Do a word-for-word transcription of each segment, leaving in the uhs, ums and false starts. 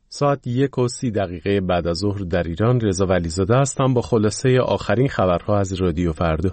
ساعت یک و سی دقیقه بعد از ظهر در ایران. رضا ولیزاده هستم با خلاصه آخرین خبرها از رادیو فردا.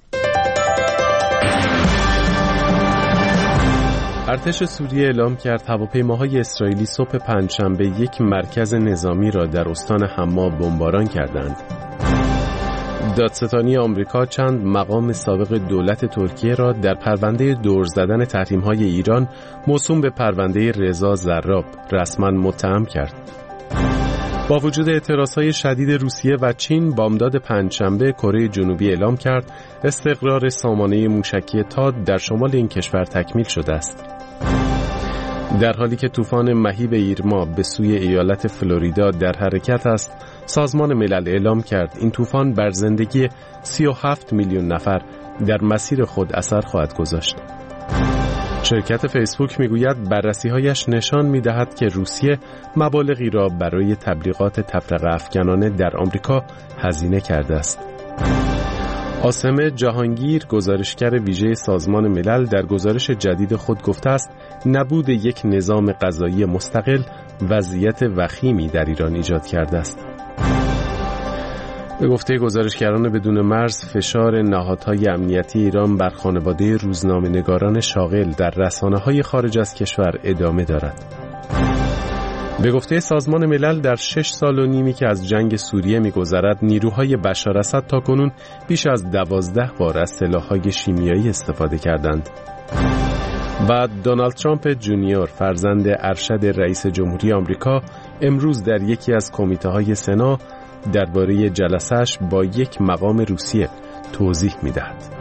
ارتش سوریه اعلام کرد هواپیماهای اسرائیلی صبح پنجشنبه یک مرکز نظامی را در استان حما بمباران کردند. دادستانی آمریکا چند مقام سابق دولت ترکیه را در پرونده دور زدن تحریم‌های ایران موسوم به پرونده رضا زراب رسما متهم کرد. با وجود اعتراضهای شدید روسیه و چین، بامداد پنجشنبه کره جنوبی اعلام کرد استقرار سامانه موشکی تاد در شمال این کشور تکمیل شده است. در حالی که طوفان مهیب ایرما به سوی ایالت فلوریدا در حرکت است، سازمان ملل اعلام کرد این طوفان بر زندگی سی و هفت میلیون نفر در مسیر خود اثر خواهد گذاشت. شرکت فیسبوک میگوید بررسی‌هایش نشان می‌دهد که روسیه مبالغی را برای تبلیغات تفرقه افکنانه در آمریکا هزینه کرده است. عاصم جهانگیر، گزارشگر ویژه سازمان ملل، در گزارش جدید خود گفته است نبود یک نظام قضایی مستقل وضعیت وخیمی در ایران ایجاد کرده است. به گفته گزارشگران بدون مرز، فشار نهادهای امنیتی ایران بر خانواده روزنامه‌نگاران شاغل در رسانه‌های خارج از کشور ادامه دارد. به گفته سازمان ملل در شش سال و نیمی که از جنگ سوریه می‌گذرد، نیروهای بشار اسد تاکنون بیش از دوازده بار از سلاح‌های شیمیایی استفاده کردند. بعد دونالد ترامپ جونیور، فرزند ارشد رئیس جمهوری آمریکا، امروز در یکی از کمیته‌های سنا درباره جلسه‌اش با یک مقام روسیه توضیح می‌دهد.